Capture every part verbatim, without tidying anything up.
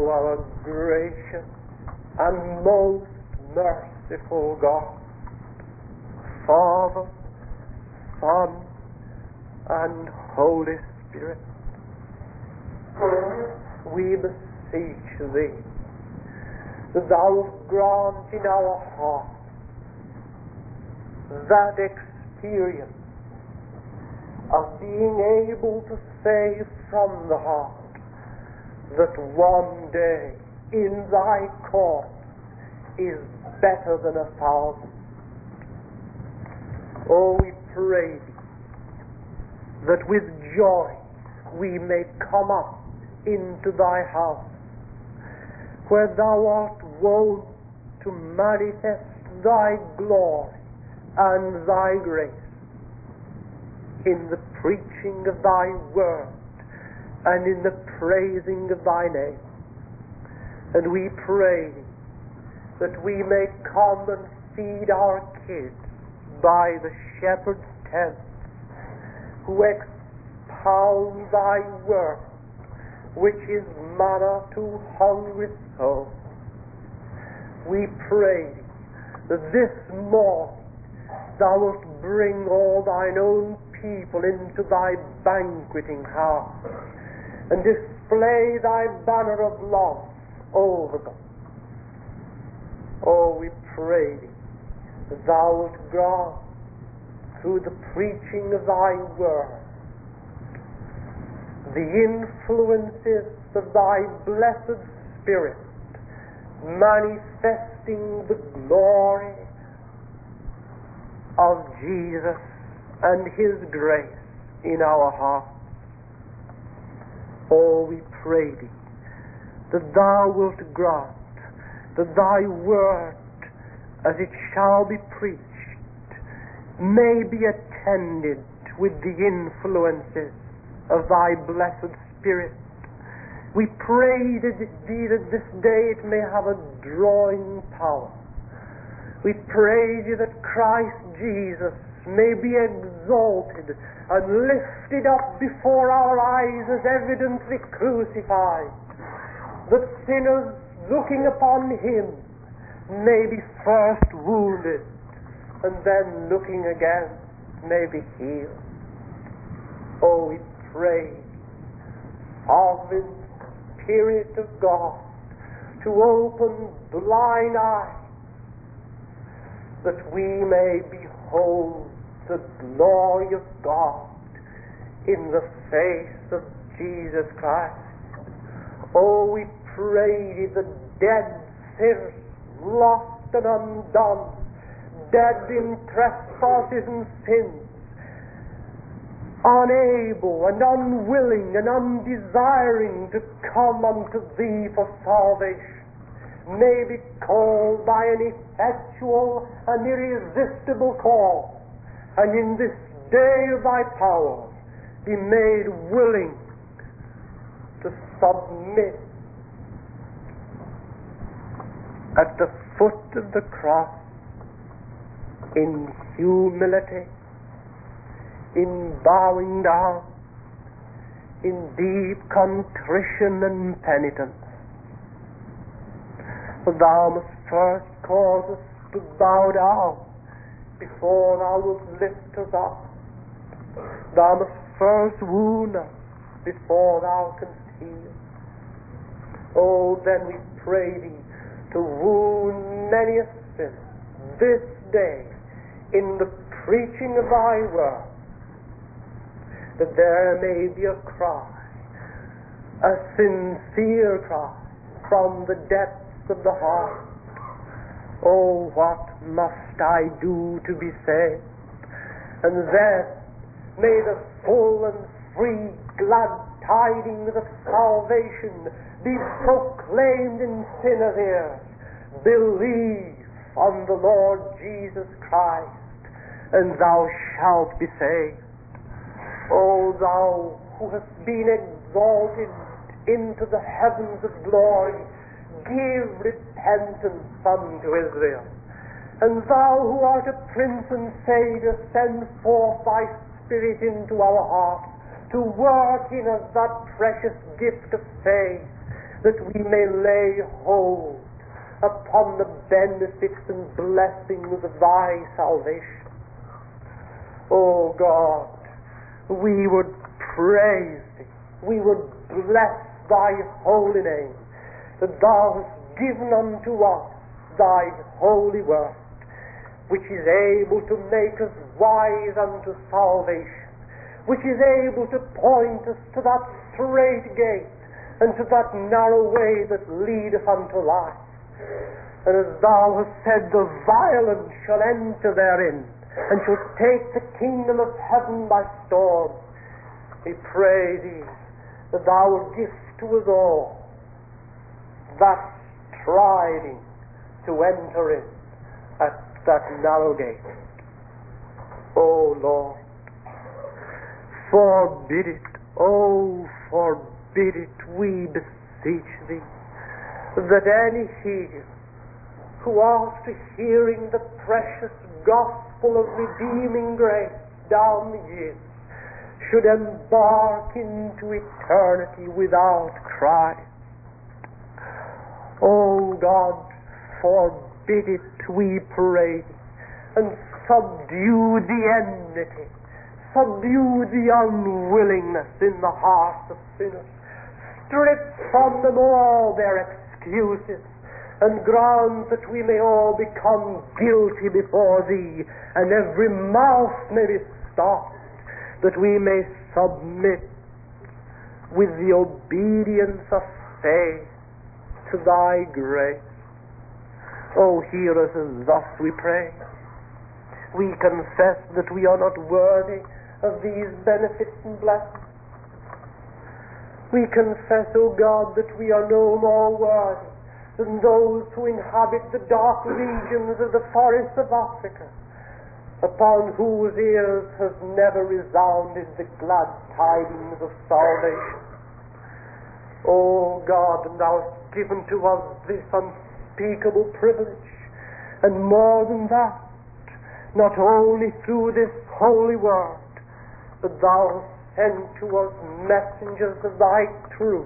O our gracious and most merciful God, Father, Son, and Holy Spirit, we beseech Thee that Thou wilt grant in our hearts that experience of being able to say from the heart that one day in Thy court is better than a thousand. Oh, we pray Thee that with joy we may come up into Thy house, where Thou art wont to manifest Thy glory and Thy grace in the preaching of Thy word and in the praising of Thy name. And we pray that we may come and feed our kids by the shepherd's tent, who expound Thy word, which is manna to hungry souls. We pray that this morning Thou wilt bring all Thine own people into Thy banqueting house and display Thy banner of love over them. Oh, we pray Thee that Thou wilt grant, through the preaching of Thy word, the influences of Thy blessed Spirit manifesting the glory of Jesus and His grace in our hearts. Oh, we pray Thee that Thou wilt grant that Thy word, as it shall be preached, may be attended with the influences of Thy blessed Spirit. We pray that Thee that this day it may have a drawing power. We pray Thee that Christ Jesus may be exalted and lifted up before our eyes as evidently crucified, that sinners looking upon Him may be first wounded and then looking again may be healed. Oh, we pray, sovereign Spirit of God, to open blind eyes that we may behold the glory of God in the face of Jesus Christ. Oh, we pray Thee that dead sinners, lost and undone, dead in trespasses and sins, unable and unwilling and undesiring to come unto Thee for salvation, may be called by an effectual and irresistible call, and in this day of Thy power be made willing to submit at the foot of the cross in humility, in bowing down, in deep contrition and penitence. For Thou must first cause us to bow down before Thou wilt lift us up. Thou must first wound us before Thou canst heal. Oh, then we pray Thee to wound many a sinner this day in the preaching of Thy word, that there may be a cry, a sincere cry from the depths of the heart. Oh, what must I do to be saved? And then may the full and free glad tidings of salvation be proclaimed in sinners' ears. Believe on the Lord Jesus Christ, and thou shalt be saved. O Thou who hast been exalted into the heavens of glory, give repentance unto Israel. And Thou who art a Prince and Saviour, send forth Thy Spirit into our hearts to work in us that precious gift of faith, that we may lay hold upon the benefits and blessings of thy salvation. O God, we would praise thee, we would bless thy holy name, that thou hast given unto us thy holy word, which is able to make us wise unto salvation, which is able to point us to that strait gate and to that narrow way that leadeth unto life. And as thou hast said, the violent shall enter therein, and shall take the kingdom of heaven by storm, we pray thee that thou wilt give to us all that striving to enter in at that narrow gate. O Lord, forbid it, oh, forbid it, we beseech thee, that any here who after hearing the precious gospel of redeeming grace down the years should embark into eternity without Christ. O God, forbid it, we pray thee, and subdue the enmity, subdue the unwillingness in the hearts of sinners, strip from them all their excuses, and grant that we may all become guilty before thee, and every mouth may be stopped, that we may submit with the obedience of faith to thy grace. Oh, hear us thus, we pray. We confess that we are not worthy of these benefits and blessings. We confess, O God, that we are no more worthy than those who inhabit the dark regions of the forests of Africa, upon whose ears has never resounded the glad tidings of salvation. O God, and thou hast given to us this unspeakable privilege, and more than that, not only through this holy word, but thou hast sent to us messengers of thy truth,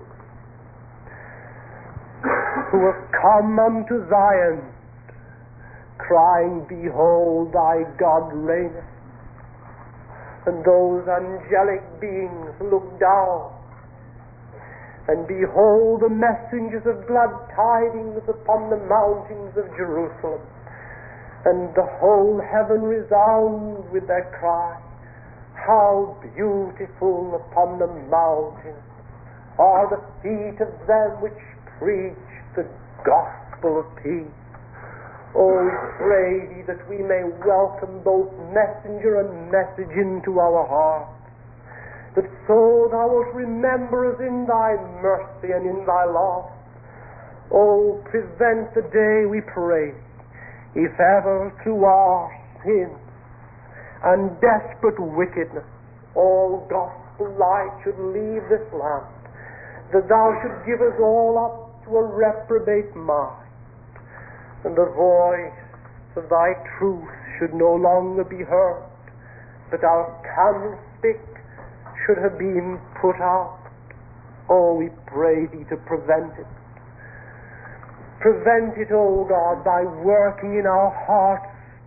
who have come unto Zion, crying, Behold, thy God reigneth. And those angelic beings look down, and behold the messengers of glad tidings upon the mountains of Jerusalem, and the whole heaven resounds with their cry, How beautiful upon the mountains are the feet of them which preach the gospel of peace. Oh, we pray thee that we may welcome both messenger and message into our hearts, that so thou wilt remember us in thy mercy and in thy love. Oh, prevent the day, we pray, if ever through our sin and desperate wickedness all gospel light should leave this land, that thou should give us all up to a reprobate mind, and the voice of thy truth should no longer be heard, but our candlestick should have been put out. Oh, we pray thee to prevent it. Prevent it, O God, by working in our hearts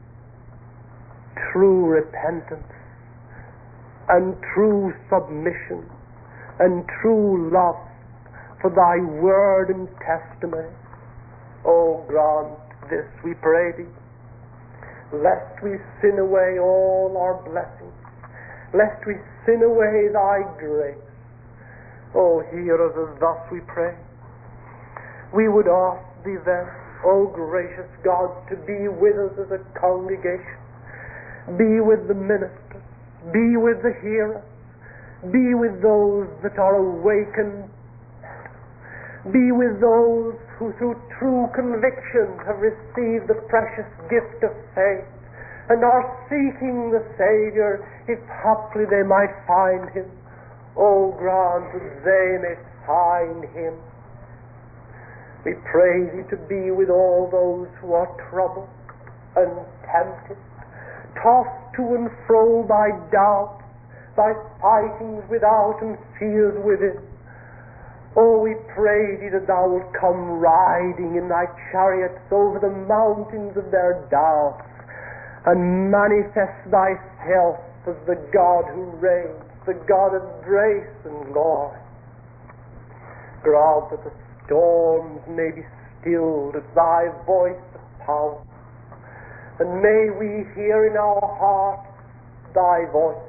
true repentance and true submission and true love for thy word and testimony. Oh, grant this, we pray thee, lest we sin away all our blessings, lest we sin away thy grace. Oh, hear us as thus we pray. We would ask thee then, O gracious God, to be with us as a congregation. Be with the ministers, be with the hearers, be with those that are awakened, be with those who through true conviction have received the precious gift of faith and are seeking the Savior, if haply they might find him. O grant that they may find him. We pray thee to be with all those who are troubled and tempted, tossed to and fro by doubts, by fightings without and fears within. Oh, we pray thee that thou wilt come riding in thy chariots over the mountains of their doubts, and manifest thyself as the God who reigns, the God of grace and glory. Grant that the storms may be stilled at thy voice of power, and may we hear in our hearts thy voice.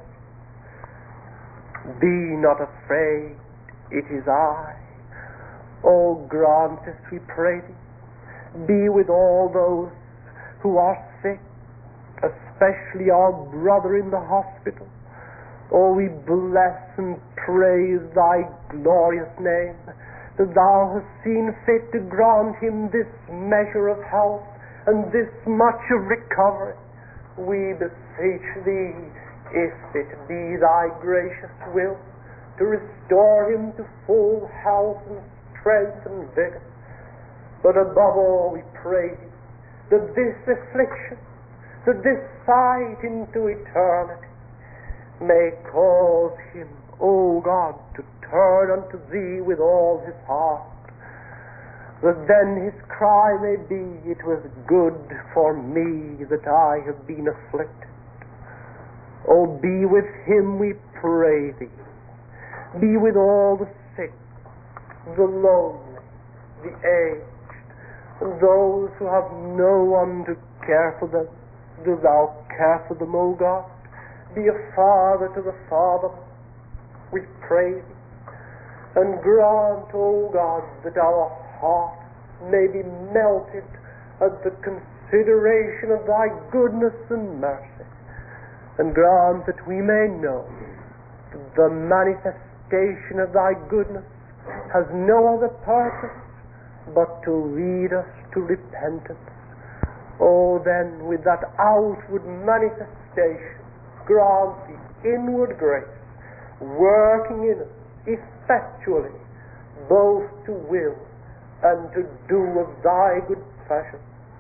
Be not afraid, it is I. Oh, grant us, we pray thee. Be with all those who are sick, especially our brother in the hospital. Oh, we bless and praise thy glorious name, that thou hast seen fit to grant him this measure of health and this much of recovery. We beseech thee, if it be thy gracious will, to restore him to full health and strength and vigor. But above all, we pray thee, that this affliction, that this sight into eternity, may cause him, O God, to turn unto thee with all his heart, that then his cry may be, it was good for me that I have been afflicted. O be with him, we pray thee. Be with all the sick, the lonely, the aged, and those who have no one to care for them. Do thou care for them, O God. Be a father to the fatherless, we pray thee. And grant, O God, that our hearts may be melted at the consideration of thy goodness and mercy. And grant that we may know the manifestation of thy goodness has no other purpose but to lead us to repentance. Oh, then, with that outward manifestation, grant the inward grace, working in us effectually, both to will and to do of thy good pleasure.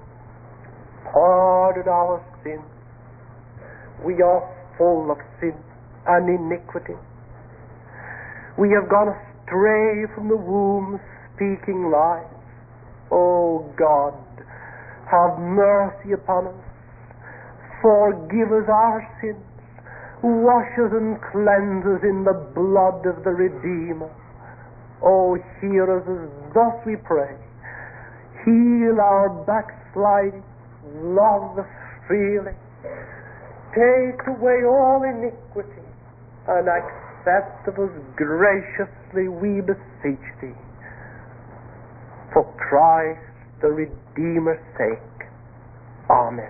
Pardon our sins. We are full of sin and iniquity. We have gone astray from the womb, speaking lies. O God, have mercy upon us. Forgive us our sins. Wash us and cleanse us in the blood of the Redeemer. O hear us as thus we pray. Heal our backsliding. Love us freely. Take away all iniquity, and accept of us graciously, we beseech thee. For Christ the Redeemer's sake. Amen.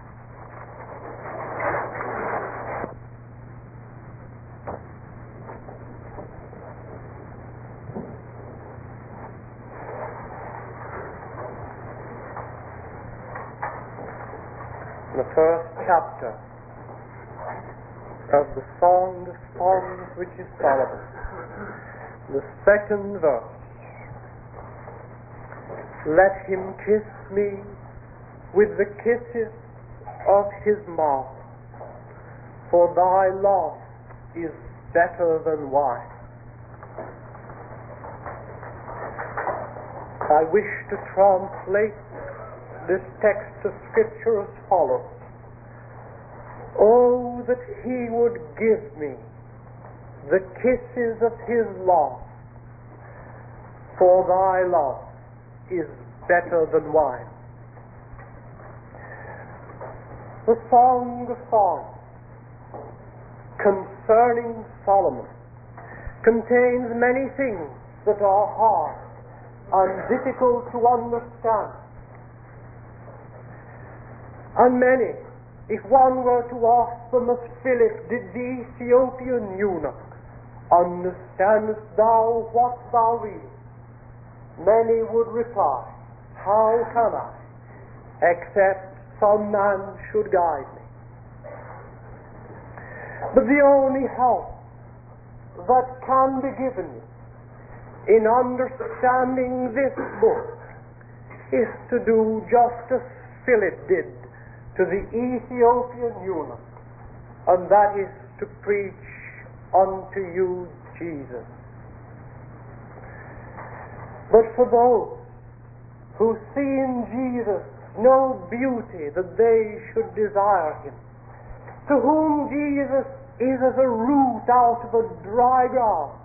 The first chapter of the Song of Songs, which is Solomon, the second verse. Let him kiss me with the kisses of his mouth, for thy love is better than wine. I wish to translate this text of Scripture as follows. Oh, that he would give me the kisses of his love, for thy love is better than wine. The Song of Songs concerning Solomon contains many things that are hard and difficult to understand. And many, if one were to ask them as Philip did the Ethiopian eunuch, understandest thou what thou readest? Many would reply, how can I, except some man should guide me? But the only help that can be given you in understanding this book is to do just as Philip did to the Ethiopian eunuch, and that is to preach unto you Jesus. but for those who see in Jesus no beauty that they should desire him, to whom Jesus is as a root out of a dry ground,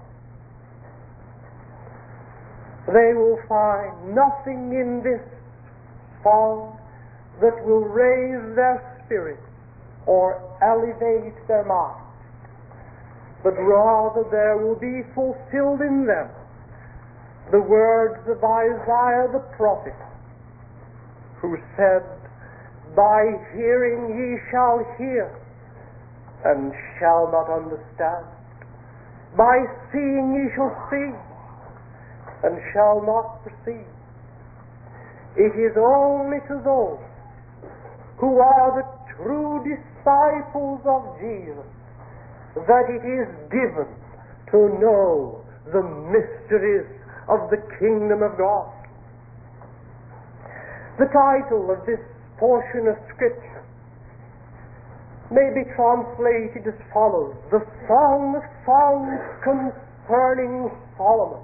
they will find nothing in this song that will raise their spirits or elevate their minds, but rather there will be fulfilled in them the words of Isaiah the prophet, who said, "By hearing ye shall hear, and shall not understand. By seeing ye shall see, and shall not perceive." It is only to those who are the true disciples of Jesus that it is given to know the mysteries of the kingdom of God. The title of this portion of Scripture may be translated as follows: The Song of Songs Concerning Solomon.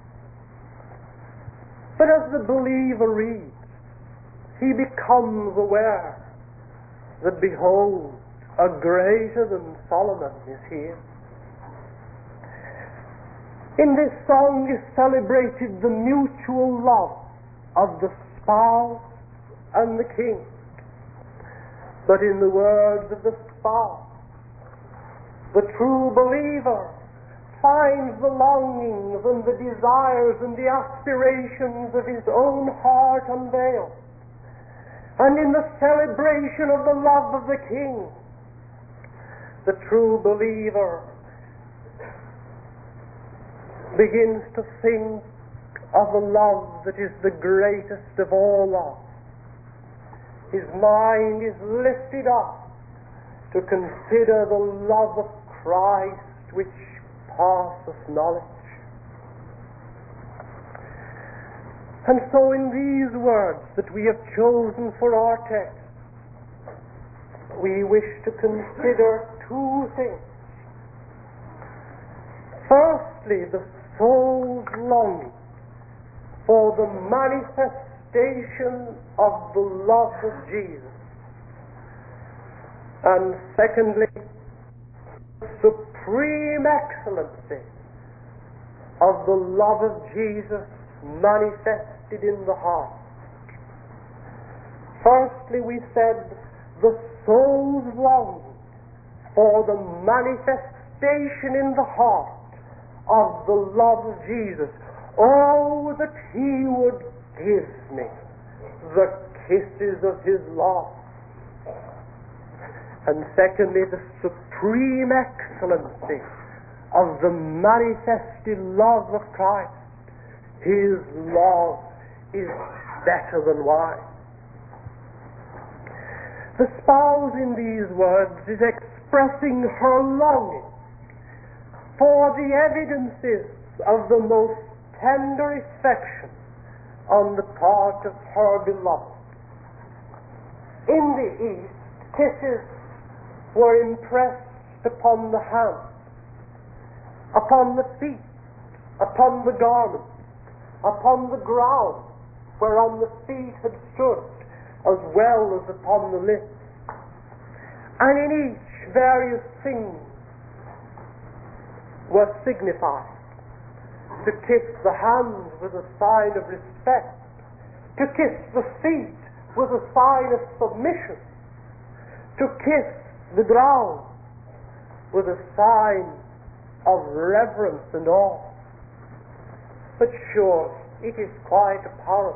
But as the believer reads, he becomes aware that, behold, a greater than Solomon is here. In this song is celebrated the mutual love of the spouse and the king. But in the words of the spouse, the true believer finds the longings and the desires and the aspirations of his own heart unveiled. And in the celebration of the love of the king, the true believer begins to think of a love that is the greatest of all love. His mind is lifted up to consider the love of Christ which passeth knowledge. And so in these words that we have chosen for our text, we wish to consider two things. Firstly, the soul's longing for the manifestation of the love of Jesus. And secondly, the supreme excellency of the love of Jesus manifested in the heart. Firstly, we said the soul's longing for the manifestation in the heart of the love of Jesus. Oh, that he would give me the kisses of his love. And secondly, the supreme excellency of the manifested love of Christ. His love is better than wine. The spouse in these words is expressing her longing for the evidences of the most tender affection on the part of her beloved. In the East, kisses were impressed upon the hand, upon the feet, upon the garment, upon the ground whereon the feet had stood, as well as upon the lips. And in each various things were signified. To kiss the hands was a sign of respect. To kiss the feet was a sign of submission. To kiss the ground was a sign of reverence and awe. But sure, it is quite apparent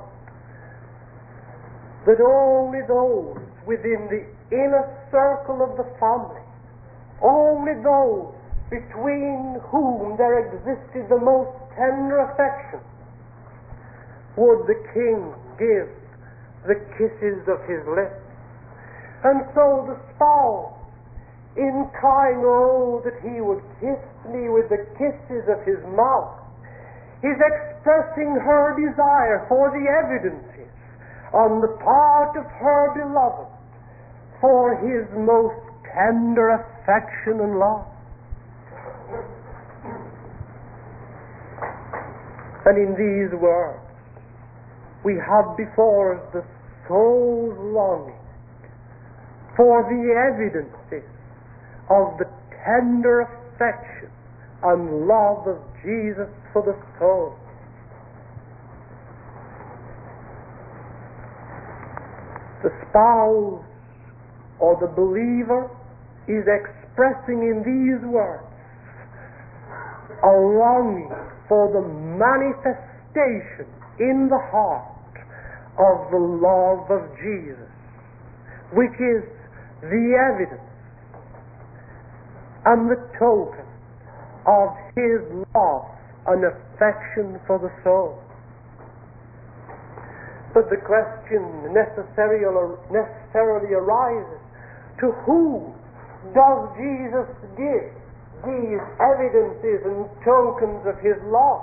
that only those within the inner circle of the family, only those between whom there existed the most tender affection, would the king give the kisses of his lips. And so the spouse, in crying, "Oh, that he would kiss me with the kisses of his mouth," is expressing her desire for the evidences on the part of her beloved for his most tender affection and love. And in these words, we have before us the soul's longing for the evidences of the tender affection and love of Jesus for the soul. The spouse or the believer is expressing in these words a longing for the manifestation in the heart of the love of Jesus, which is the evidence and the token of his love and affection for the soul. But the question necessarily, necessarily arises, to whom does Jesus give these evidences and tokens of his love?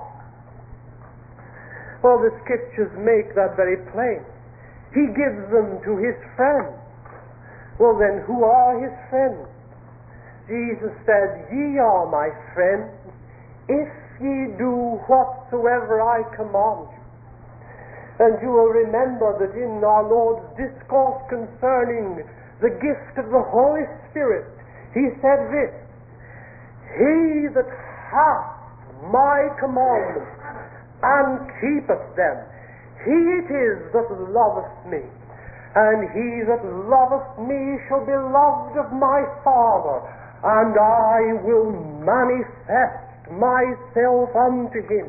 Well, the Scriptures make that very plain. He gives them to his friends. Well then, who are his friends? Jesus said, "Ye are my friends, if ye do whatsoever I command you." And you will remember that in our Lord's discourse concerning the gift of the Holy Spirit, he said this, "He that hath my commandments and keepeth them, he it is that loveth me. And he that loveth me shall be loved of my Father, and I will manifest myself unto him."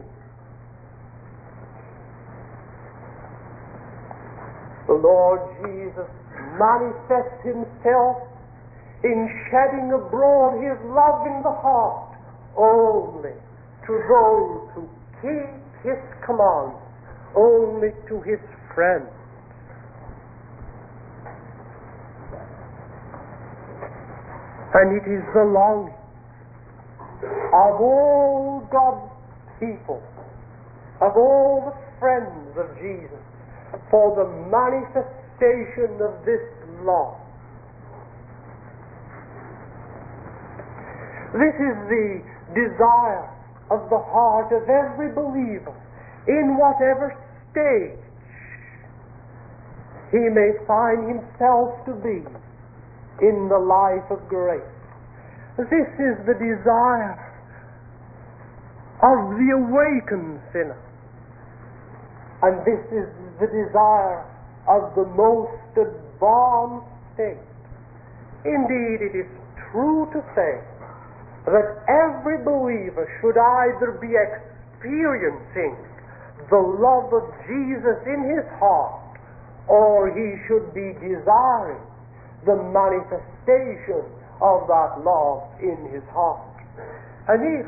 The Lord Jesus manifests himself in shedding abroad his love in the heart only to those who keep his commands, only to his friends. And it is the longing of all God's people, of all the friends of Jesus, for the manifestation of this love. This is the desire of the heart of every believer, in whatever stage he may find himself to be in the life of grace. This is the desire of the awakened sinner. And this is the desire of the most advanced state. Indeed, it is true to say that every believer should either be experiencing the love of Jesus in his heart, or he should be desiring the manifestation of that love in his heart. And if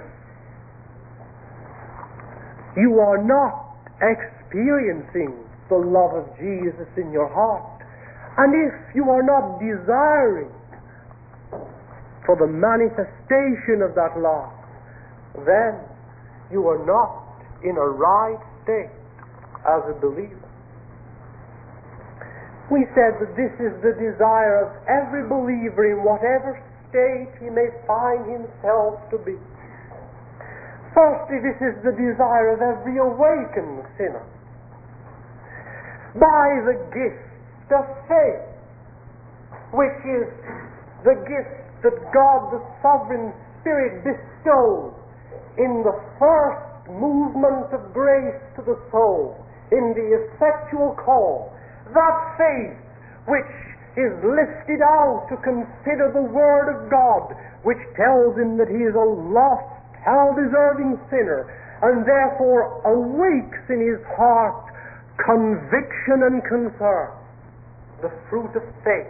you are not experiencing the love of Jesus in your heart, and if you are not desiring for the manifestation of that love, then you are not in a right state as a believer. We said that this is the desire of every believer in whatever state he may find himself to be. Firstly, this is the desire of every awakened sinner. By the gift of faith, which is the gift that God the Sovereign Spirit bestows in the first movement of grace to the soul, in the effectual call, that faith which is lifted out to consider the Word of God, which tells him that he is a lost, hell-deserving sinner, and therefore awakes in his heart conviction and concern, the fruit of faith.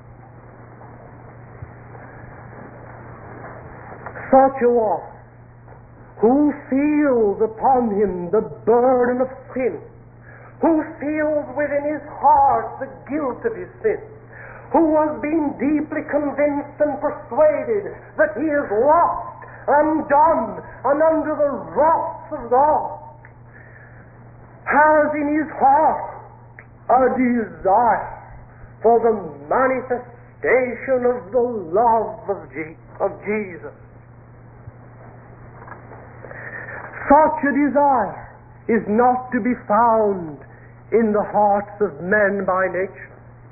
Such a one who feels upon him the burden of sin, who feels within his heart the guilt of his sin, who has been deeply convinced and persuaded that he is lost, undone, and under the wrath of God, has in his heart a desire for the manifestation of the love of, Je- of Jesus. Such a desire is not to be found in the hearts of men by nature.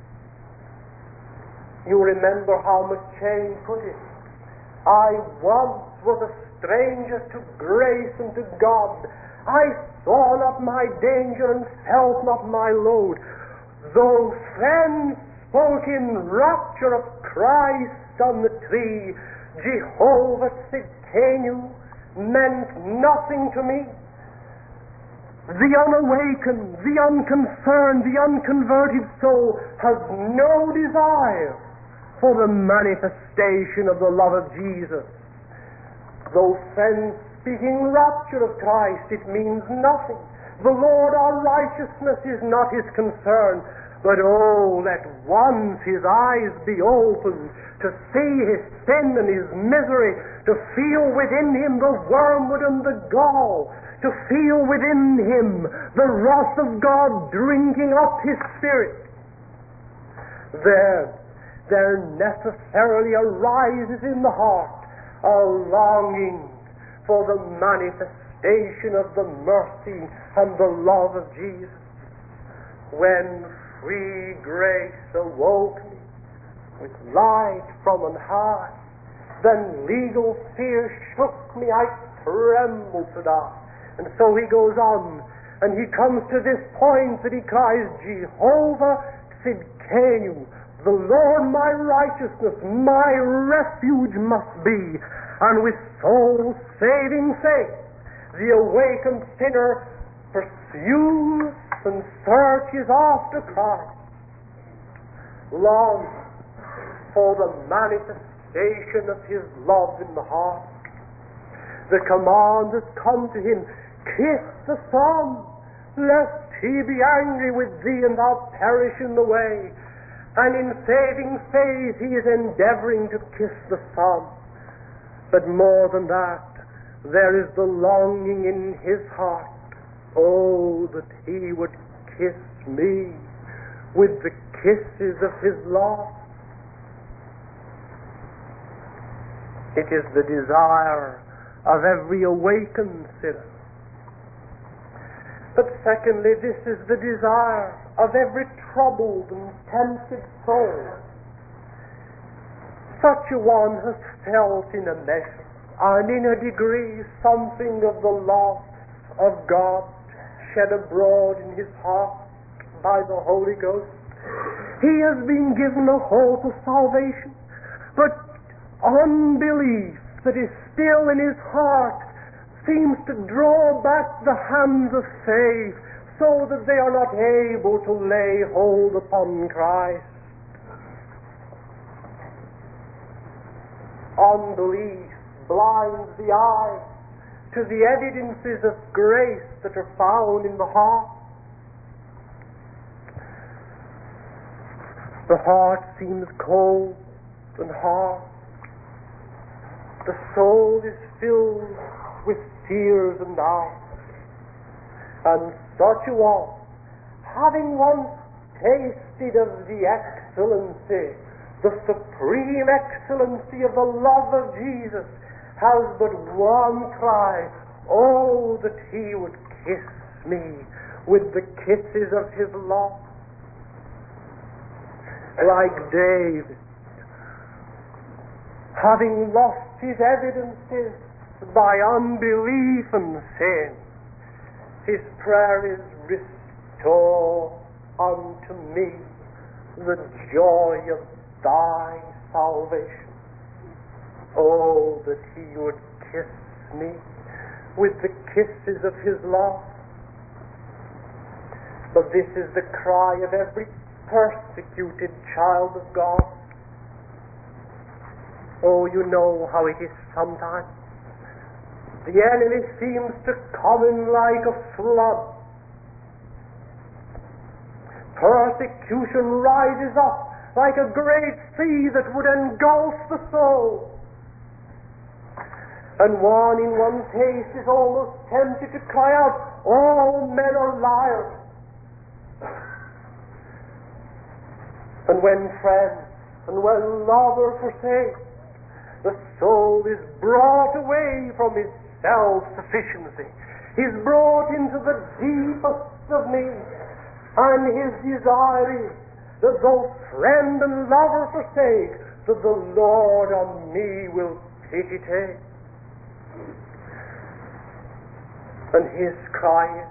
You remember how McChain put it. I once was a stranger to grace and to God. I saw not my danger and felt not my load. Though friends spoke in rapture of Christ on the tree, Jehovah Tsidkenu meant nothing to me. The unawakened, the unconcerned, the unconverted soul has no desire for the manifestation of the love of Jesus. Though friends speaking rapture of Christ, it means nothing. The Lord our righteousness is not his concern. But oh, let once his eyes be opened to see his sin and his misery, to feel within him the wormwood and the gall, to feel within him the wrath of God drinking up his spirit. There, there necessarily arises in the heart a longing for the manifestation of the mercy and the love of Jesus. When free grace awoke me with light from on high, then legal fear shook me, I trembled to die. And so he goes on, and he comes to this point that he cries, Jehovah Tsidkenu, the Lord my righteousness, my refuge must be. And with soul-saving faith, the awakened sinner pursues and searches after Christ, longs for the manifestation of his love in the heart. The command has come to him, kiss the Son, lest he be angry with thee and thou perish in the way. And in saving faith he is endeavoring to kiss the Son. But more than that, there is the longing in his heart, oh, that he would kiss me with the kisses of his love. It is the desire of every awakened sinner. But secondly, this is the desire of every troubled and tempted soul. Such a one has felt in a measure and in a degree something of the loss of God shed abroad in his heart by the Holy Ghost. He has been given a hope of salvation, but unbelief that is still in his heart seems to draw back the hands of faith so that they are not able to lay hold upon Christ. Unbelief blinds the eye to the evidences of grace that are found in the heart. The heart seems cold and hard. The soul is filled with tears and doubt. And such a one, having once tasted of the excellency, the supreme excellency of the love of Jesus, has but one cry, oh, that he would kiss me with the kisses of his love. Like David, having lost his evidences by unbelief and sin, his prayer is, restore unto me the joy of thy salvation. Oh, that he would kiss me with the kisses of his love. But this is the cry of every persecuted child of God. Oh, you know how it is sometimes. The enemy seems to come in like a flood. Persecution rises up like a great sea that would engulf the soul. And one in one case is almost tempted to cry out, all men are liars. And when friends and when lovers forsake, the soul is brought away from its self-sufficiency. is brought into the deepest of me, and his desire is that though friend and lover forsake, that the Lord on me will pity take. And his cry is,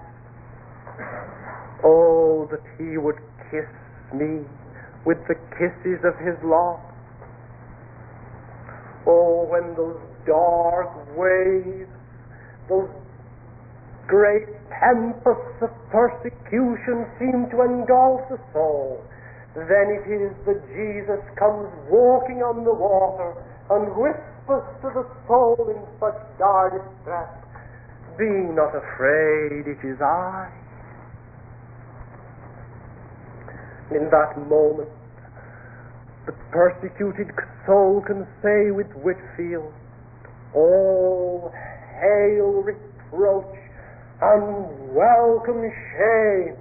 oh, that he would kiss me with the kisses of his love. Oh, when those dark waves, those great tempests of persecution seem to engulf the soul, then it is that Jesus comes walking on the water and whispers to the soul in such dire distress, "Be not afraid, it is I." In that moment, the persecuted soul can say with Whitefield, "All hail reproach and welcome shame."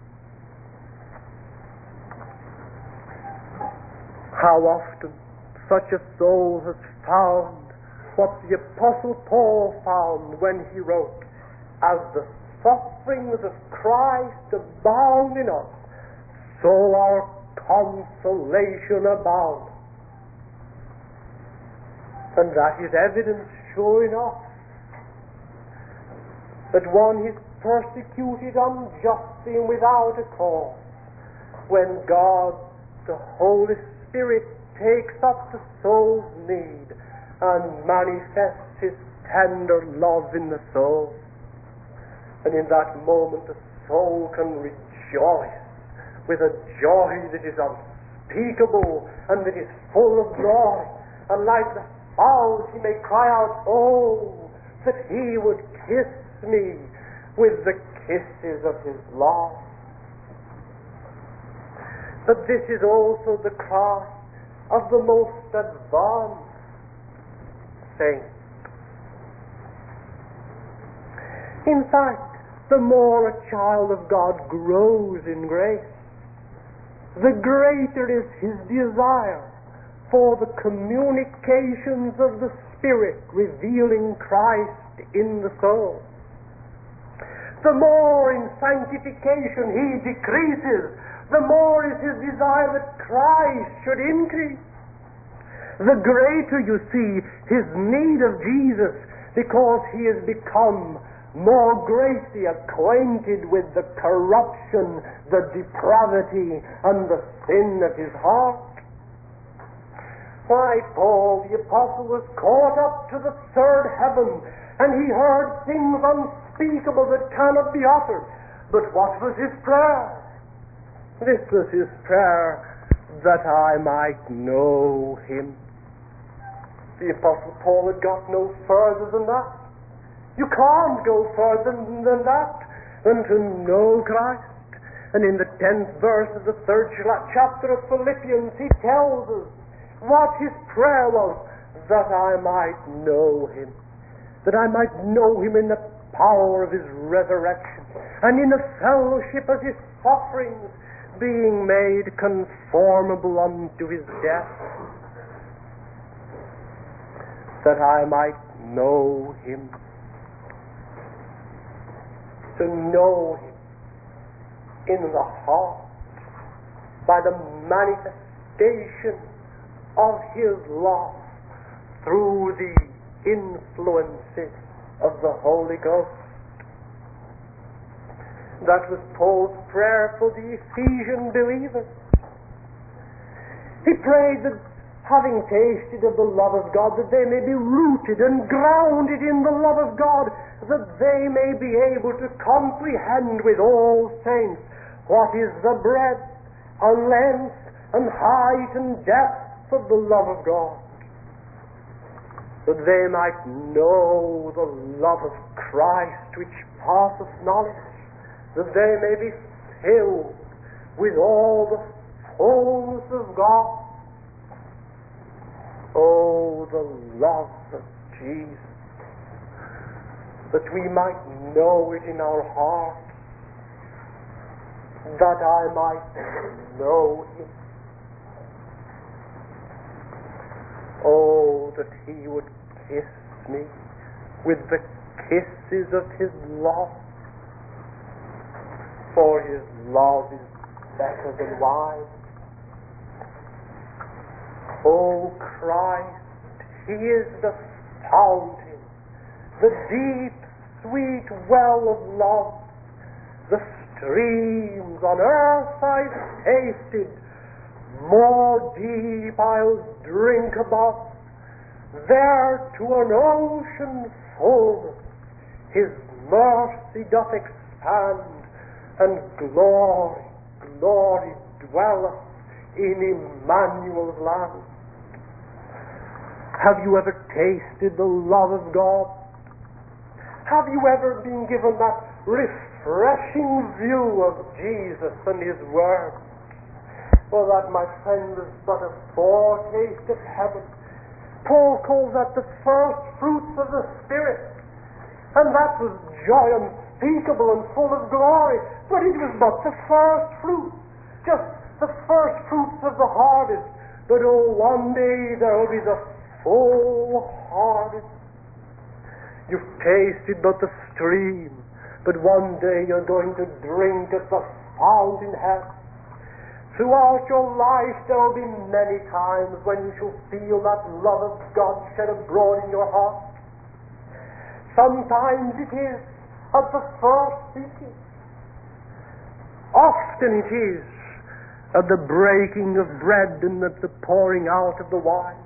How often such a soul has found what the Apostle Paul found when he wrote, "As the sufferings of Christ abound in us, so our consolation abounds." And that is evidence, sure enough, that one is persecuted unjustly and without a cause, when God, the Holy Spirit, takes up the soul's need and manifests his tender love in the soul. And in that moment the soul can rejoice with a joy that is unspeakable and that is full of joy. And like the fowls he may cry out, "Oh, that he would kiss me with the kisses of his love." But this is also the cry of the most advanced saint. In fact, the more a child of God grows in grace, the greater is his desire for the communications of the Spirit revealing Christ in the soul. The more in sanctification he decreases, the more is his desire that Christ should increase. The greater, you see, his need of Jesus, because he has become more greatly acquainted with the corruption, the depravity, and the sin of his heart. Why, Paul the Apostle was caught up to the third heaven, and he heard things unspeakable that cannot be uttered. But what was his prayer? This was his prayer, "That I might know him." The Apostle Paul had got no further than that. You can't go further than that, than to know Christ. And in the tenth verse of the third chapter of Philippians, he tells us what his prayer was, "That I might know him." That I might know him in the power of his resurrection, and in the fellowship of his sufferings, being made conformable unto his death, that I might know him. To know him in the heart by the manifestation of his love through the influences of the Holy Ghost. That was Paul's prayer for the Ephesian believers. He prayed that, having tasted of the love of God, that they may be rooted and grounded in the love of God, that they may be able to comprehend with all saints what is the breadth and length and height and depth of the love of God, that they might know the love of Christ which passeth knowledge, that they may be filled with all the fullness of God. Oh, the love of Jesus, that we might know it in our hearts, that I might know him. Oh, that he would kiss me with the kisses of his love, for his love is better than wine. O Christ, he is the fountain, the deep, sweet well of love. The streams on earth I've tasted, more deep I'll drink above. There to an ocean full his mercy doth expand, and glory, glory dwelleth in Emmanuel's land. Have you ever tasted the love of God? Have you ever been given that refreshing view of Jesus and his Word? Well, that, my friend, was but a foretaste of heaven. Paul calls that the first fruits of the Spirit, and that was joy unspeakable and full of glory. But it was but the first fruits, just the first fruits of the harvest. But oh, one day there will be the full harvest. You've tasted but the stream, but one day you're going to drink at the fountainhead. Throughout your life there will be many times when you shall feel that love of God shed abroad in your heart. Sometimes it is at the first speaking. Often it is at the breaking of bread and at the pouring out of the wine.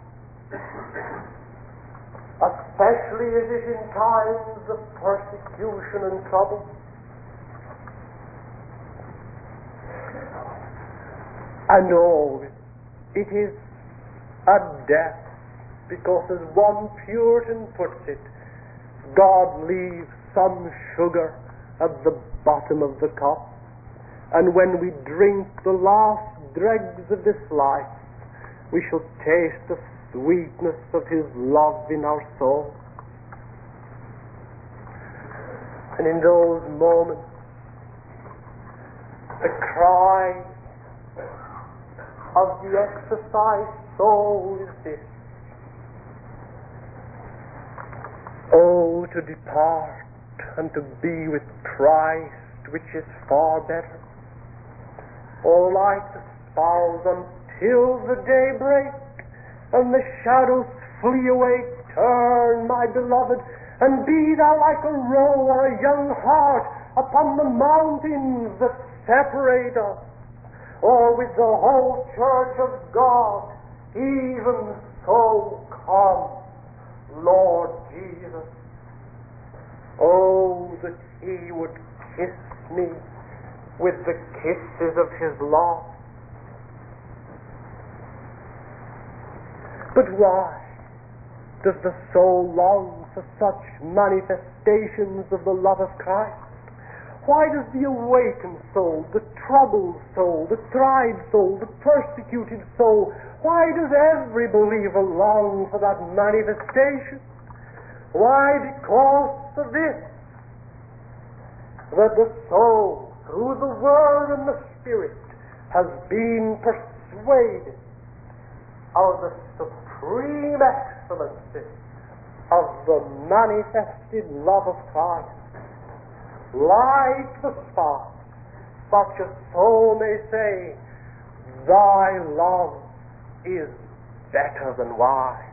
Especially is it in times of persecution and trouble. And oh, it is at death, because as one Puritan puts it, God leaves some sugar at the bottom of the cup, and when we drink the last dregs of this life, we shall taste the sweetness of his love in our soul. And in those moments, the cry of the exercised soul is this: oh, to depart and to be with Christ, which is far better. Oh, like the spouse until the day break and the shadows flee away, turn, my beloved, and be thou like a roe or a young hart upon the mountains that separate us, or with the whole church of God, even so come, Lord Jesus. Oh, that he would kiss me with the kisses of his love. But why does the soul long for such manifestations of the love of Christ? Why does the awakened soul, the troubled soul, the tried soul, the persecuted soul, why does every believer long for that manifestation? Why? Because of this, that the soul, through the Word and the Spirit, has been persuaded of the supreme excellency of the manifested love of Christ. Like the spark, such a soul may say, thy love is better than wine.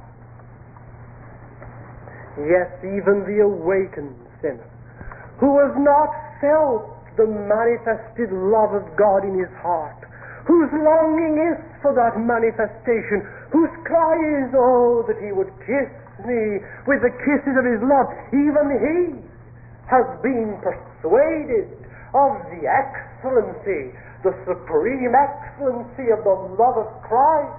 Yes, even the awakened sinner, who has not felt the manifested love of God in his heart, whose longing is for that manifestation, whose cry is, oh, that he would kiss me with the kisses of his love, even he has been persuaded of the excellency, the supreme excellency of the love of Christ.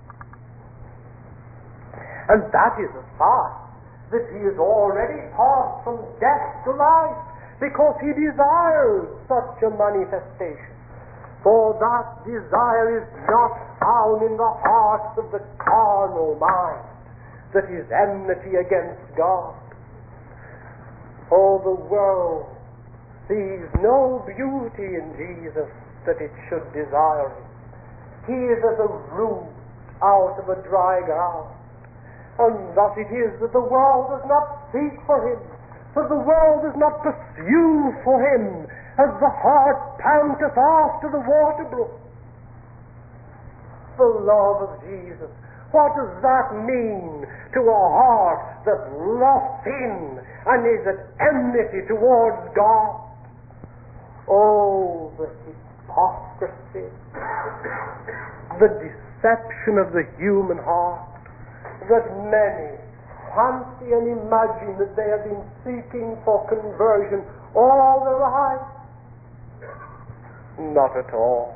And that is a sign that he is already passed from death to life, because he desires such a manifestation. For that desire is not found in the hearts of the carnal mind, that is enmity against God. Oh, the world sees no beauty in Jesus that it should desire him. He is as a root out of a dry ground. And thus it is that the world does not seek for him, for the world does not pursue for him as the hart panteth after the water brook. The love of Jesus. What does that mean to a heart that loves sin and is at enmity towards God? Oh, the hypocrisy, the deception of the human heart, that many fancy and imagine that they have been seeking for conversion all their lives. Not at all.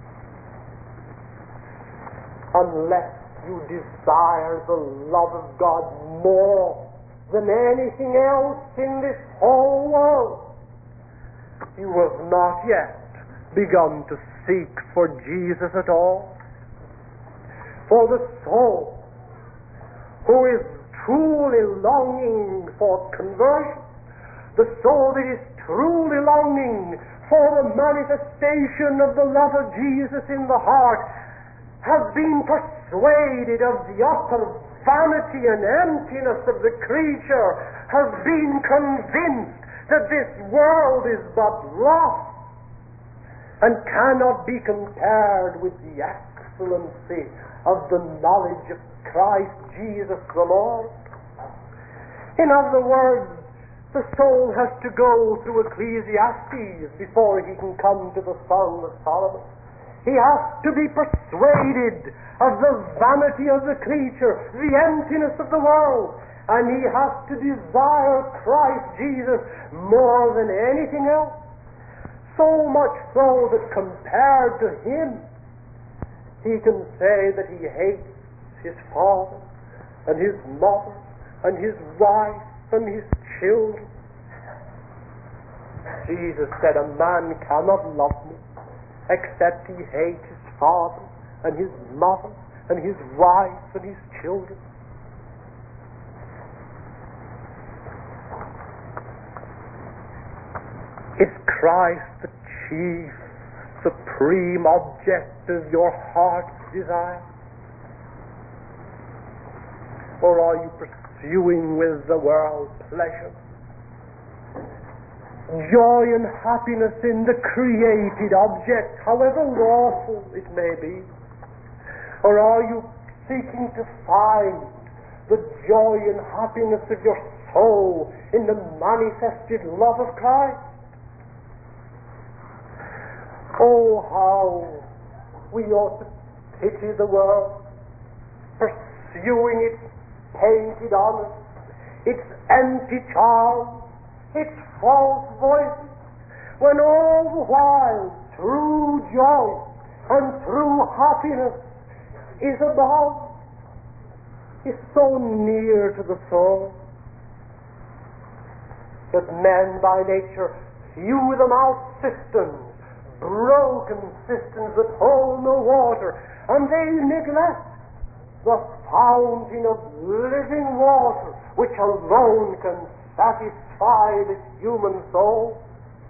Unless you desire the love of God more than anything else in this whole world, you have not yet begun to seek for Jesus at all. For the soul who is truly longing for conversion, the soul that is truly longing for the manifestation of the love of Jesus in the heart, has been persuaded of the utter vanity and emptiness of the creature, has been convinced that this world is but lost and cannot be compared with the excellency of the knowledge of Christ Jesus the Lord. In other words, the soul has to go through Ecclesiastes before he can come to the Song of Solomon. He has to be persuaded of the vanity of the creature, the emptiness of the world, and he has to desire Christ Jesus more than anything else. So much so that compared to him, he can say that he hates his father and his mother and his wife and his children. Jesus said, a man cannot love me except he hate his father and his mother and his wife and his children. Is Christ the chief, supreme object of your heart's desire? Or are you pursuing with the world pleasure, joy and happiness in the created object, however lawful it may be? Or are you seeking to find the joy and happiness of your soul in the manifested love of Christ? Oh, how we ought to pity the world, pursuing its painted honor, its empty charm, its false voices, when all the while true joy and true happiness is above, is so near to the soul, that men by nature hew them out cisterns, broken cisterns that hold no water, and they neglect the fountain of living water which alone can satisfy the human soul.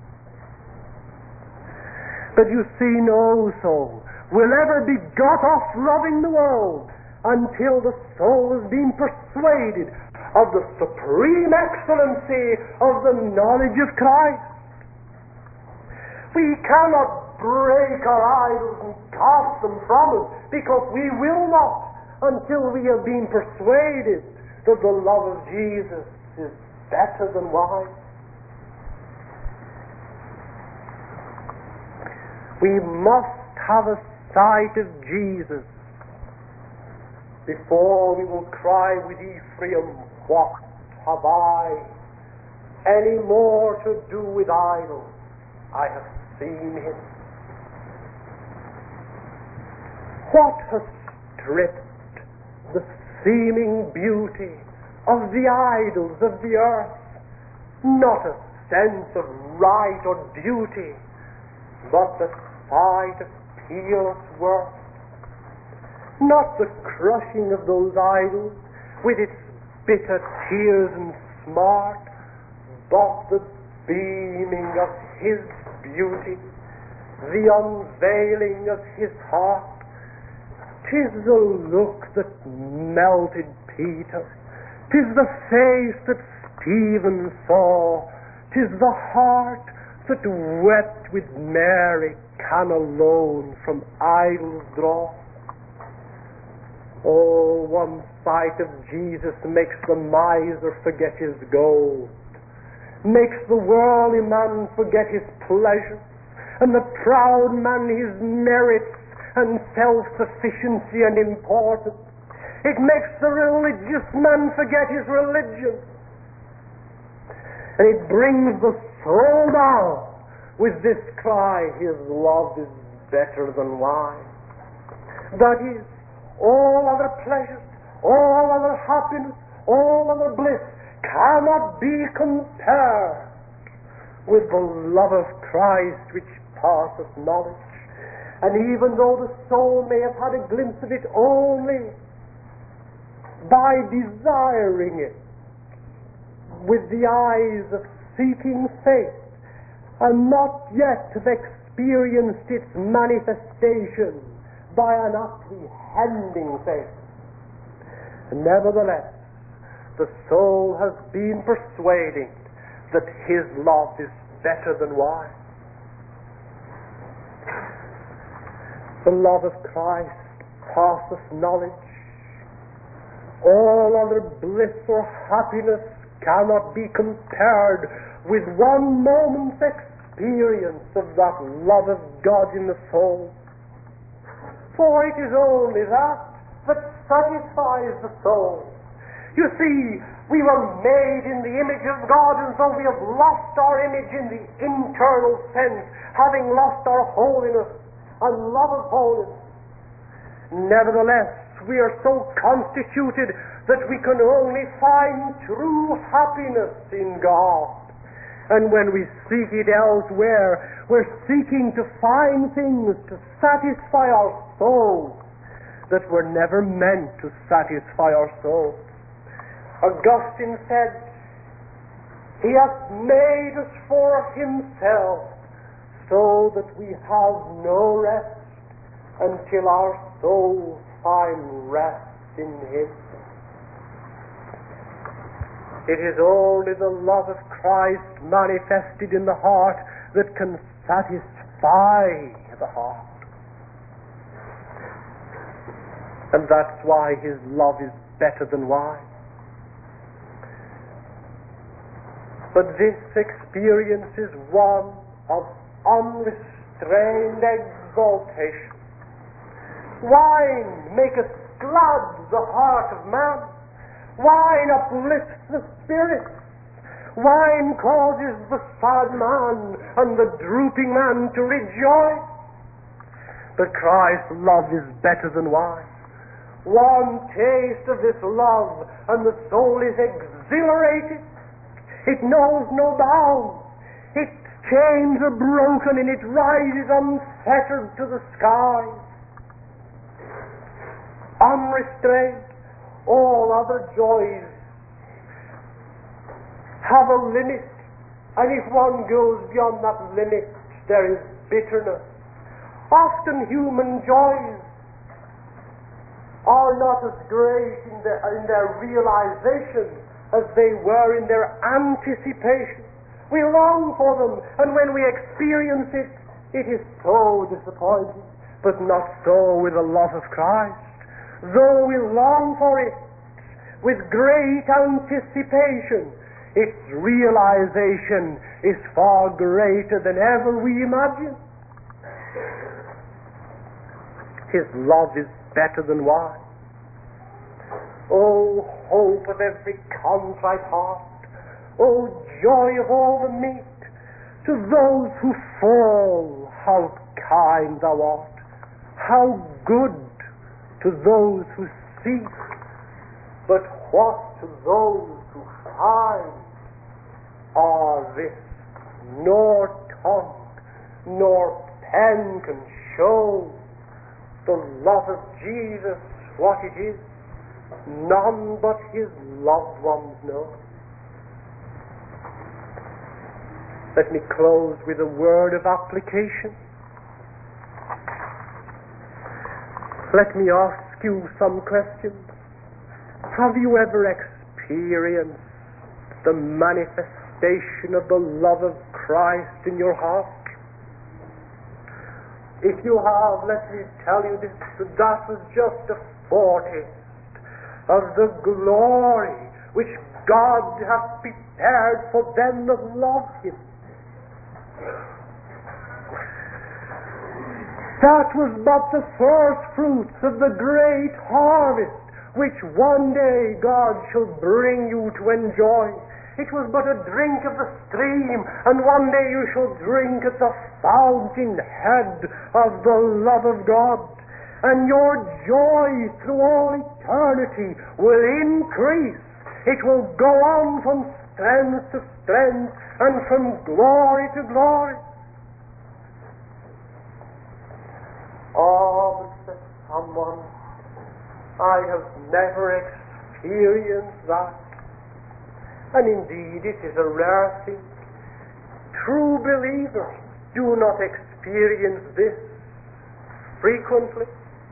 But you see, no soul will ever be got off loving the world until the soul has been persuaded of the supreme excellency of the knowledge of Christ. We cannot break our idols and cast them from us, because we will not until we have been persuaded that the love of Jesus is better than wine. We must have a sight of Jesus before we will cry with Ephraim, what have I any more to do with idols? I have seen him. What has stripped the seeming beauty of the idols of the earth? Not a sense of right or duty, but the sight of pious worth. Not the crushing of those idols with its bitter tears and smart, but the beaming of his beauty, the unveiling of his heart. 'Tis the look that melted Peter, 'tis the face that Stephen saw, 'tis the heart that wept with Mary can alone from idols draw. Oh, one sight of Jesus makes the miser forget his gold, makes the worldly man forget his pleasure, and the proud man his merits and self-sufficiency and importance. It makes the religious man forget his religion. And it brings the soul down with this cry, his love is better than wine. That is, all other pleasures, all other happiness, all other bliss cannot be compared with the love of Christ which passeth knowledge. And even though the soul may have had a glimpse of it only by desiring it with the eyes of seeking faith, and not yet have experienced its manifestation by an apprehending faith, nevertheless, the soul has been persuaded that his love is better than wine. The love of Christ passeth knowledge. All other bliss or happiness cannot be compared with one moment's experience of that love of God in the soul. For it is only that that satisfies the soul. You see, we were made in the image of God, and so we have lost our image in the internal sense, having lost our holiness and love of holiness. Nevertheless, we are so constituted that we can only find true happiness in God. And when we seek it elsewhere, we're seeking to find things to satisfy our souls that were never meant to satisfy our souls. Augustine said, He hath made us for himself, so that we have no rest until our souls find rest in him. It is only the love of Christ manifested in the heart that can satisfy the heart. And that's why his love is better than wine. But this experience is one of unrestrained exaltation. Wine maketh glad the heart of man. Wine uplifts the spirit. Wine causes the sad man and the drooping man to rejoice. But Christ's love is better than wine. One taste of this love and the soul is exhilarated. It knows no bounds. Its chains are broken and it rises unfettered to the skies. Unrestrained. All other joys have a limit, and if one goes beyond that limit, there is bitterness. Often human joys are not as great in their, in their realization as they were in their anticipation. We long for them, and when we experience it, it is so disappointing. But not so with the love of Christ. Though we long for it with great anticipation, its realization is far greater than ever we imagined. His love is better than wine. Oh, hope of every contrite heart, oh, joy of all the meek, to those who fall, how kind thou art, how good to those who seek, but what to those who find are this, nor tongue nor pen can show the love of Jesus, what it is, none but his loved ones know. Let me close with a word of application. Let me ask you some questions. Have you ever experienced the manifestation of the love of Christ in your heart? If you have, let me tell you this, that was just a foretaste of the glory which God hath prepared for them that love Him. That was but the first fruits of the great harvest which one day God shall bring you to enjoy. It was but a drink of the stream, and one day you shall drink at the fountain head of the love of God, and your joy through all eternity will increase. It will go on from strength to strength and from glory to glory. Oh, but said someone, I have never experienced that. And indeed, it is a rare thing. True believers do not experience this frequently.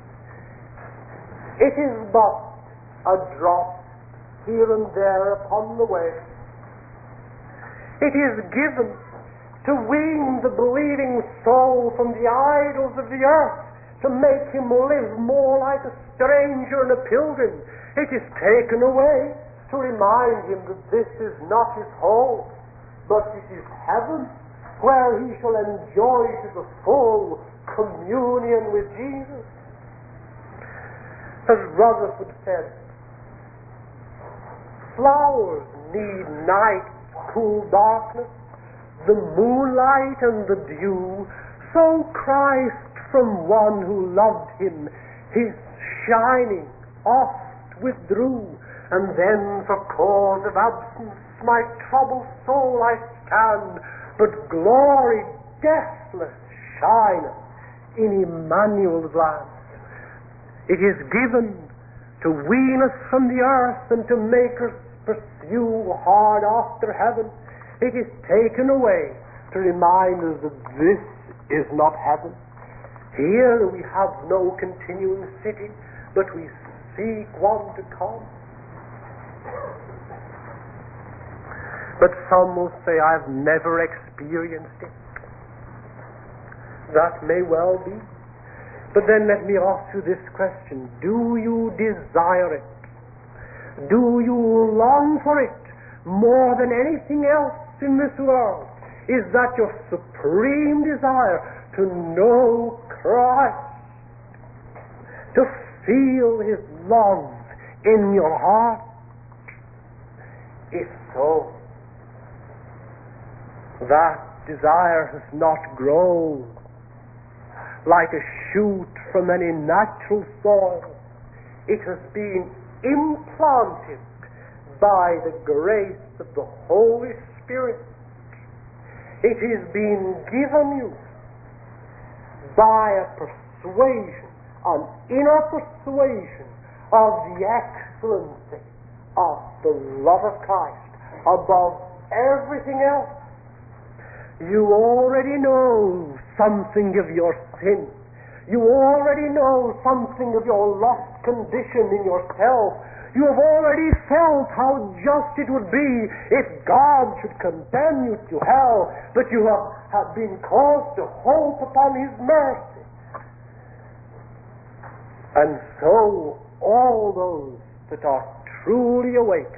It is but a drop here and there upon the way. It is given to wean the believing soul from the idols of the earth, to make him live more like a stranger and a pilgrim. It is taken away to remind him that this is not his home, but it is heaven, where he shall enjoy to the full communion with Jesus. As Rutherford said, flowers need night, cool darkness, the moonlight and the dew. So Christ from one who loved him, his shining oft withdrew. And then for cause of absence my troubled soul I stand, but glory deathless shineth in Emmanuel's land. It is given to wean us from the earth and to make us pursue hard after heaven. It is taken away to remind us that this is not heaven. Here we have no continuing city, but we seek one to come. But some will say, I've never experienced it. That may well be. But then let me ask you this question. Do you desire it? Do you long for it more than anything else in this world? Is that your supreme desire, to know Christ, to feel His love in your heart? If so, that desire has not grown like a shoot from any natural soil. It has been implanted by the grace of the Holy Spirit. It is being given you by a persuasion, an inner persuasion of the excellency of the love of Christ above everything else. You already know something of your sin. You already know something of your lost condition in yourself. You have already felt how just it would be if God should condemn you to hell, but you have, have been caused to hope upon His mercy. And so all those that are truly awakened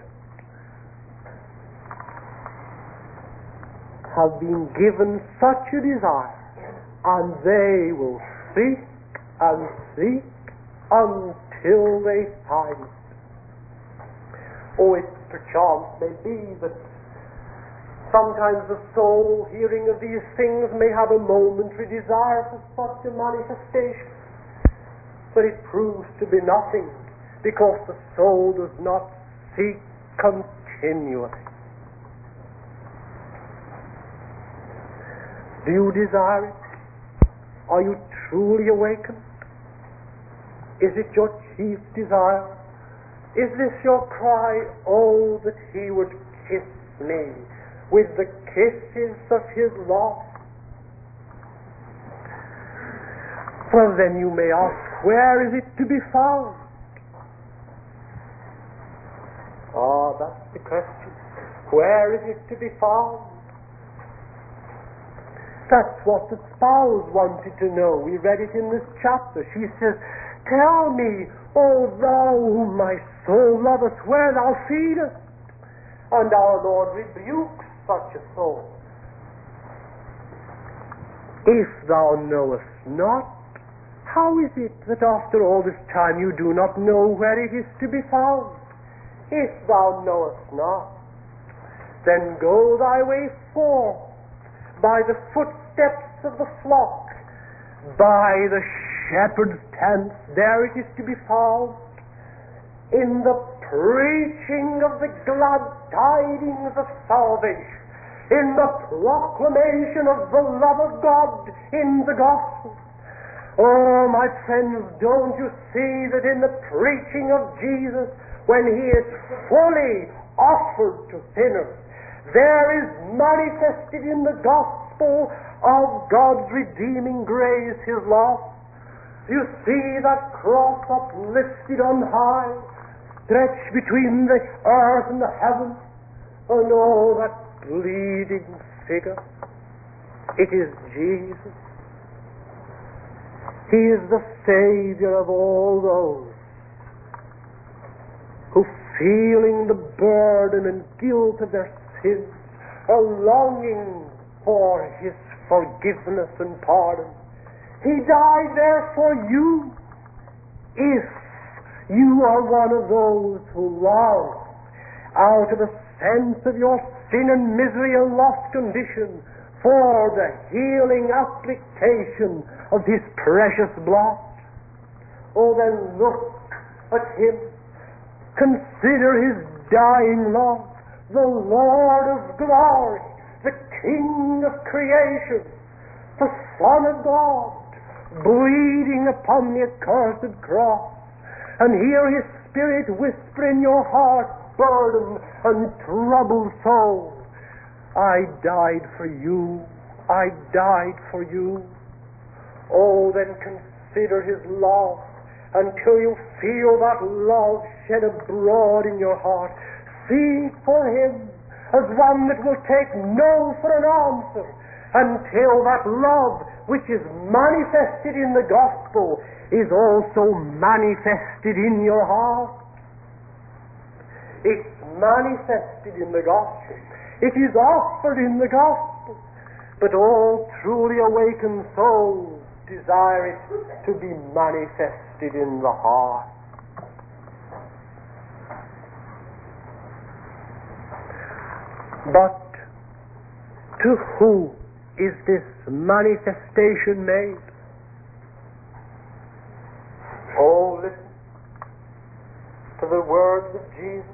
have been given such a desire, and they will seek and seek until they find it. Oh, it perchance may be that sometimes the soul, hearing of these things, may have a momentary desire for such a manifestation, but it proves to be nothing, because the soul does not seek continually. Do you desire it? Are you truly awakened? Is it your chief desire? Is this your cry, oh, that He would kiss me with the kisses of His love? Well, then you may ask, where is it to be found? Ah, that's the question. Where is it to be found? That's what the spouse wanted to know. We read it in this chapter. She says, tell me, O thou whom my soul loveth, where thou feedest. And our Lord rebukes such a soul. If thou knowest not, how is it that after all this time you do not know where it is to be found? If thou knowest not, then go thy way forth by the footsteps of the flock, by the shepherd's tents, there it is to be found, in the preaching of the glad tidings of salvation, in the proclamation of the love of God in the gospel. Oh, my friends, don't you see that in the preaching of Jesus, when he is fully offered to sinners, there is manifested in the gospel of God's redeeming grace, his love. You see that cross uplifted on high, stretched between the earth and the heaven, and oh, that bleeding figure. It is Jesus. He is the Savior of all those who, feeling the burden and guilt of their sins, are longing for his forgiveness and pardon. He died there for you. If you are one of those who long, out of a sense of your sin and misery and lost condition, for the healing application of his precious blood, oh, then look at him. Consider his dying love, the Lord of glory, the King of creation, the Son of God, bleeding upon the accursed cross, and hear his Spirit whisper in your heart, burdened and troubled soul, I died for you, I died for you. Oh, then consider his love until you feel that love shed abroad in your heart. Seek for him as one that will take no for an answer until that love which is manifested in the gospel is also manifested in your heart. It's manifested in the gospel. It is offered in the gospel. But all truly awakened souls desire it to be manifested in the heart. But to who is this manifestation made? Oh, listen to the words of Jesus.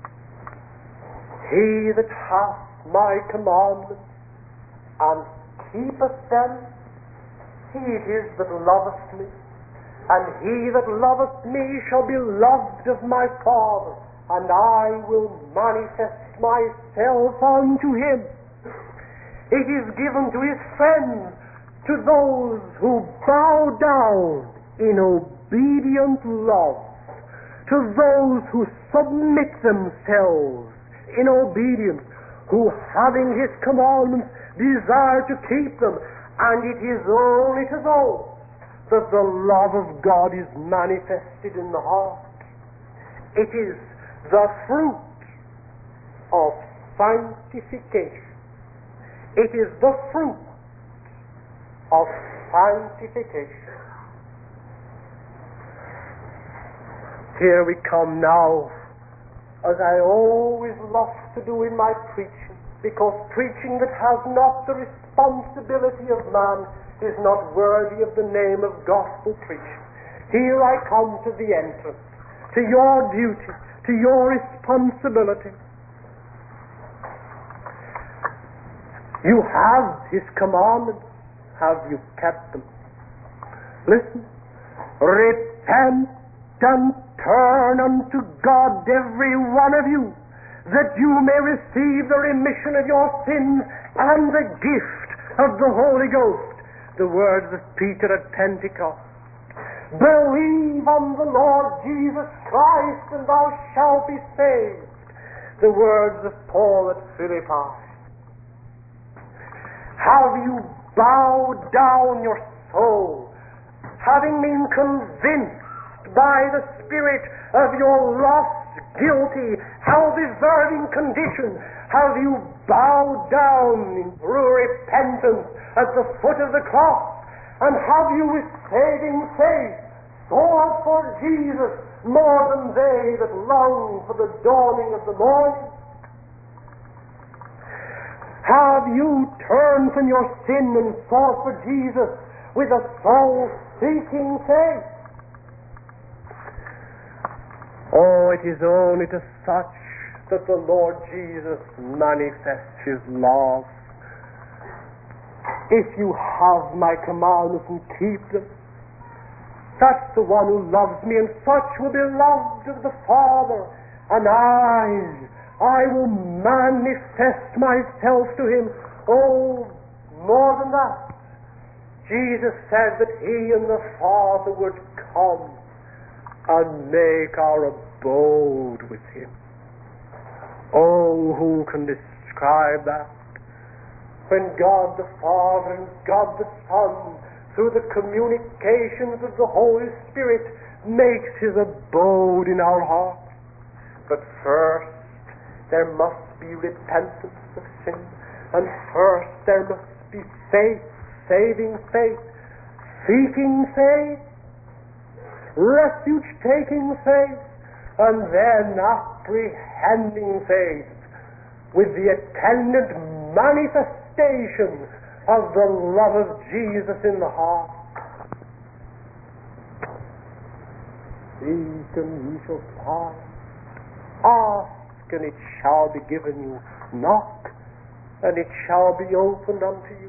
He that hath my commandments and keepeth them, he it is that loveth me. And he that loveth me shall be loved of my Father, and I will manifest myself unto him. It is given to his friends, to those who bow down in obedient love, to those who submit themselves in obedience, who having his commandments desire to keep them. And it is only to those that the love of God is manifested in the heart. It is the fruit of sanctification. It is the fruit of sanctification. Here we come now, as I always love to do in my preaching, because preaching that has not the responsibility of man is not worthy of the name of gospel preaching. Here I come to the entrance, to your duty, to your responsibility. You have his commandments. Have you kept them? Listen. Repent and turn unto God, every one of you, that you may receive the remission of your sins and the gift of the Holy Ghost. The words of Peter at Pentecost. Believe on the Lord Jesus Christ and thou shalt be saved. the words of Paul at Philippi. Have you bowed down your soul, having been convinced by the Spirit of your lost, guilty, hell-deserving condition? Have you bowed down in true repentance at the foot of the cross? And have you with saving faith sought for Jesus more than they that long for the dawning of the morning? Have you turned from your sin and sought for Jesus with a soul-seeking faith? Oh, it is only to such that the Lord Jesus manifests his love. If you have my commandments and keep them, that's the one who loves me, and such will be loved of the Father. And I, I will manifest myself to him. Oh, more than that. Jesus said that he and the Father would come and make our abode with him. Oh, who can describe that? When God the Father and God the Son, through the communications of the Holy Spirit, makes his abode in our hearts. But first, there must be repentance of sin, and first there must be faith, saving faith, seeking faith, refuge-taking faith, and then apprehending faith with the attendant manifestation of the love of Jesus in the heart. Seek and ye shall find. Ask and it shall be given you. Knock and it shall be opened unto you.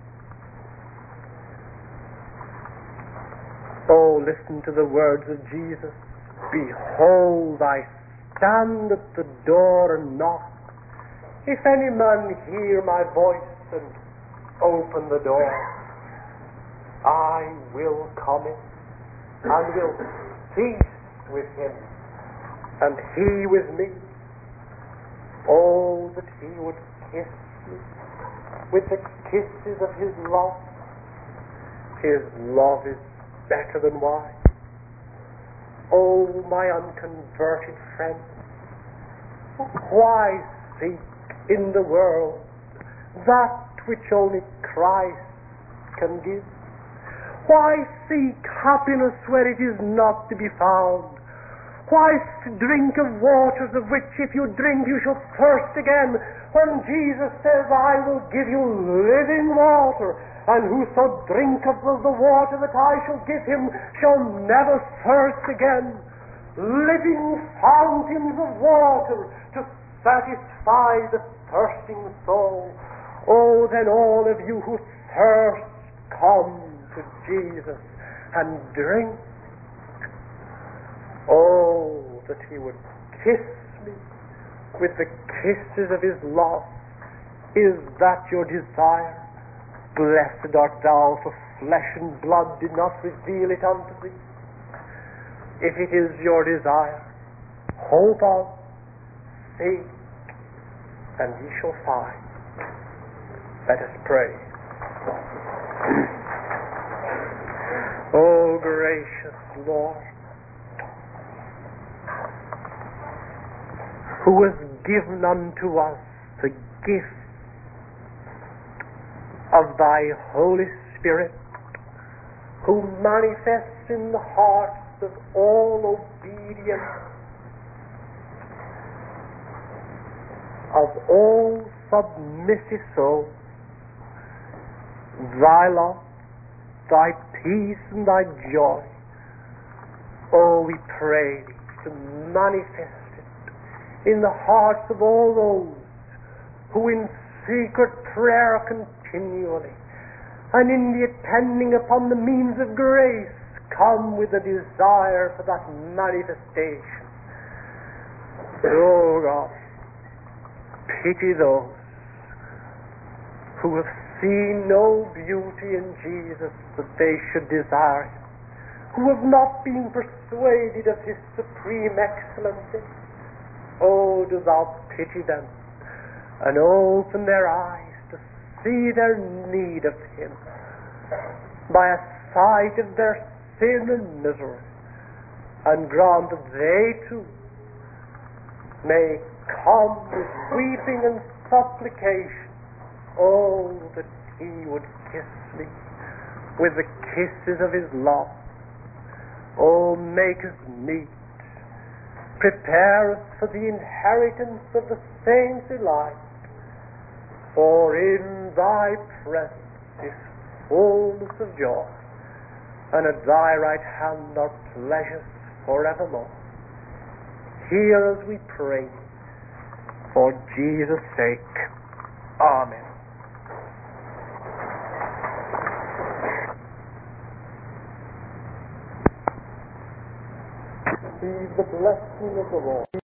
Oh, listen to the words of Jesus. Behold, I stand at the door and knock. If any man hear my voice and open the door, I will come in and will feast with him, and he with me. Oh, that he would kiss me with the kisses of his love. His love is better than wine. Oh, my unconverted friend, why seek in the world that which only Christ can give? Why seek happiness where it is not to be found? Why drink of waters of which if you drink you shall thirst again, when Jesus says, I will give you living water, and whoso drinketh of the water that I shall give him shall never thirst again. Living fountains of water to satisfy the thirsting soul. Oh, then all of you who thirst, come to Jesus and drink. Oh, that he would kiss me with the kisses of his love. Is that your desire? Blessed art thou, for flesh and blood did not reveal it unto thee. If it is your desire, hope on, seek, and ye shall find. Let us pray. Oh, gracious Lord, who has given unto us the gift of thy Holy Spirit, who manifests in the hearts of all obedient, of all submissive souls, thy love, thy peace, and thy joy. Oh, we pray thee to manifest it in the hearts of all those who in secret prayer continually and in the attending upon the means of grace come with a desire for that manifestation. Oh God, pity those who have seen no beauty in Jesus that they should desire him, who have not been persuaded of his supreme excellency. Oh, do thou pity them, and open their eyes to see their need of him, by a sight of their sin and misery, and grant that they too may come with weeping and supplication. Oh, that he would kiss me with the kisses of his love. Oh, make us meet. Prepare us for the inheritance of the saints' delight. For in thy presence is fullness of joy, and at thy right hand are pleasures forevermore. Hear as we pray, for Jesus' sake. Amen. Receive the blessing of the Lord.